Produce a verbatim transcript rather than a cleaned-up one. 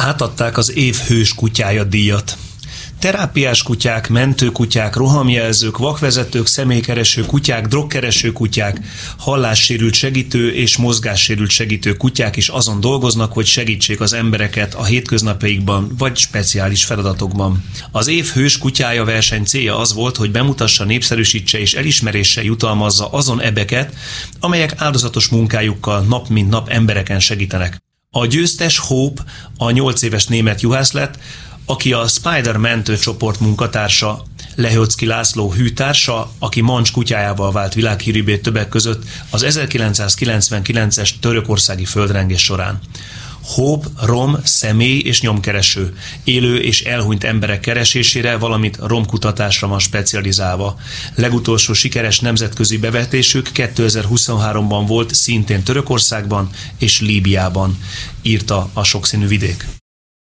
Átadták az év hős kutyája díjat. Terápiás kutyák, mentőkutyák, rohamjelzők, vakvezetők, személykereső kutyák, drogkereső kutyák, hallássérült segítő és mozgássérült segítő kutyák is azon dolgoznak, hogy segítsék az embereket a hétköznapjaikban vagy speciális feladatokban. Az év hős kutyája verseny célja az volt, hogy bemutassa, népszerűsítse és elismeréssel jutalmazza azon ebeket, amelyek áldozatos munkájukkal nap mint nap embereken segítenek. A győztes Hope a nyolc éves német juhász lett, aki a Spider mentőcsoport munkatársa, Lehocki László hűtársa, aki Mancs kutyájával vált világhírűbbé többek között az ezerkilencszázkilencvenkilences törökországi földrengés során. Hope rom, személy és nyomkereső, élő és elhunyt emberek keresésére, valamint romkutatásra van specializálva. Legutolsó sikeres nemzetközi bevetésük kétezer-huszonháromban volt szintén Törökországban és Líbiában, írta a Sokszínű Vidék.